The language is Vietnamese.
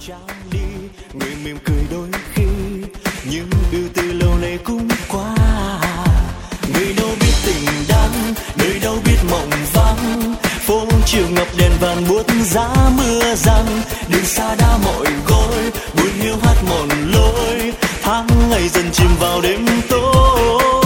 trao đi, người mỉm cười đôi khi nhưng ưu tư lâu nay cũng qua. Người đâu biết tình đắng, nơi đâu biết mộng vắng, phố chiều ngập đèn vàng buốt giá mưa giăng, đường xa đã mỏi gối, buồn hiu hát một lối, tháng ngày dần chìm vào đêm tối.